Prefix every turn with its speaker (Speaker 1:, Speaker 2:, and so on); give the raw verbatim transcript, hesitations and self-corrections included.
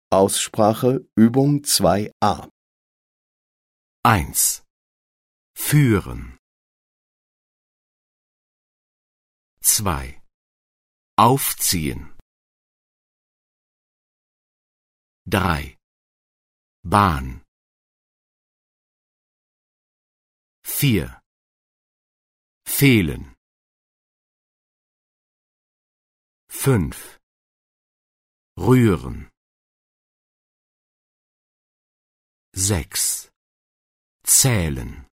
Speaker 1: Aussprache Übung zwei a.
Speaker 2: eins. Führen. zwei. Aufziehen. drei. Bahn. vier. Fehlen. fünf. Rühren. sechs. Zählen.